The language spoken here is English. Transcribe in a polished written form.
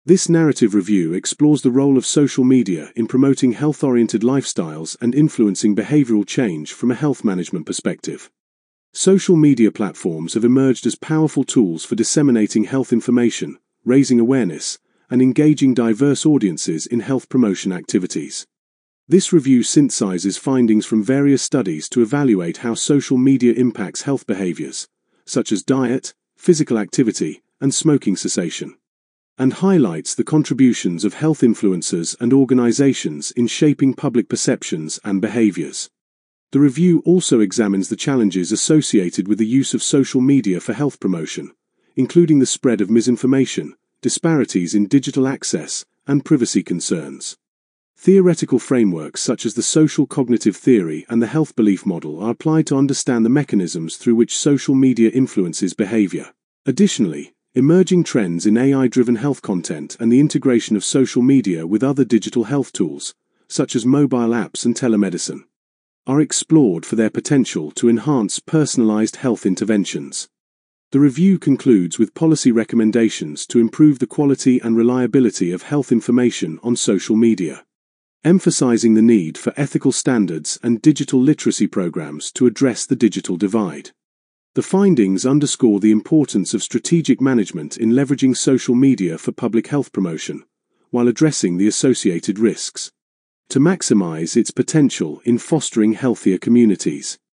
This narrative review explores the role of social media in promoting health-oriented lifestyles and influencing behavioral change from a health management perspective. Social media platforms have emerged as powerful tools for disseminating health information, raising awareness, and engaging diverse audiences in health promotion activities. This review synthesizes findings from various studies to evaluate how social media impacts health behaviors, such as diet, physical activity, and smoking cessation, and highlights the contributions of health influencers and organizations in shaping public perceptions and behaviors. The review also examines the challenges associated with the use of social media for health promotion, including the spread of misinformation, disparities in digital access, and privacy concerns. Theoretical frameworks such as the social cognitive theory and the health belief model are applied to understand the mechanisms through which social media influences behavior. Additionally, emerging trends in AI-driven health content and the integration of social media with other digital health tools, such as mobile apps and telemedicine, are explored for their potential to enhance personalized health interventions. The review concludes with policy recommendations to improve the quality and reliability of health information on social media, emphasizing the need for ethical standards and digital literacy programs to address the digital divide. The findings underscore the importance of strategic management in leveraging social media for public health promotion, while addressing the associated risks, to maximize its potential in fostering healthier communities.